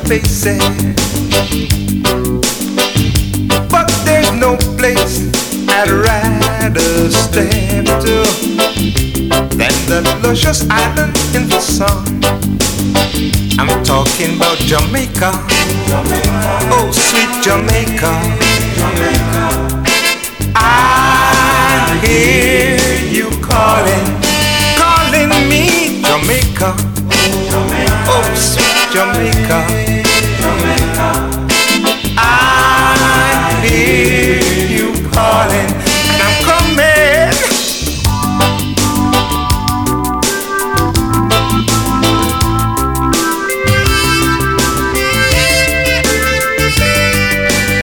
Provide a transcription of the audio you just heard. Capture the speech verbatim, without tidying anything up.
faces, but there's no place I'd rather step to than the luscious island in the sun. I'm talking about Jamaica, oh sweet Jamaica. I hear you calling, calling me Jamaica, oh sweet Jamaica.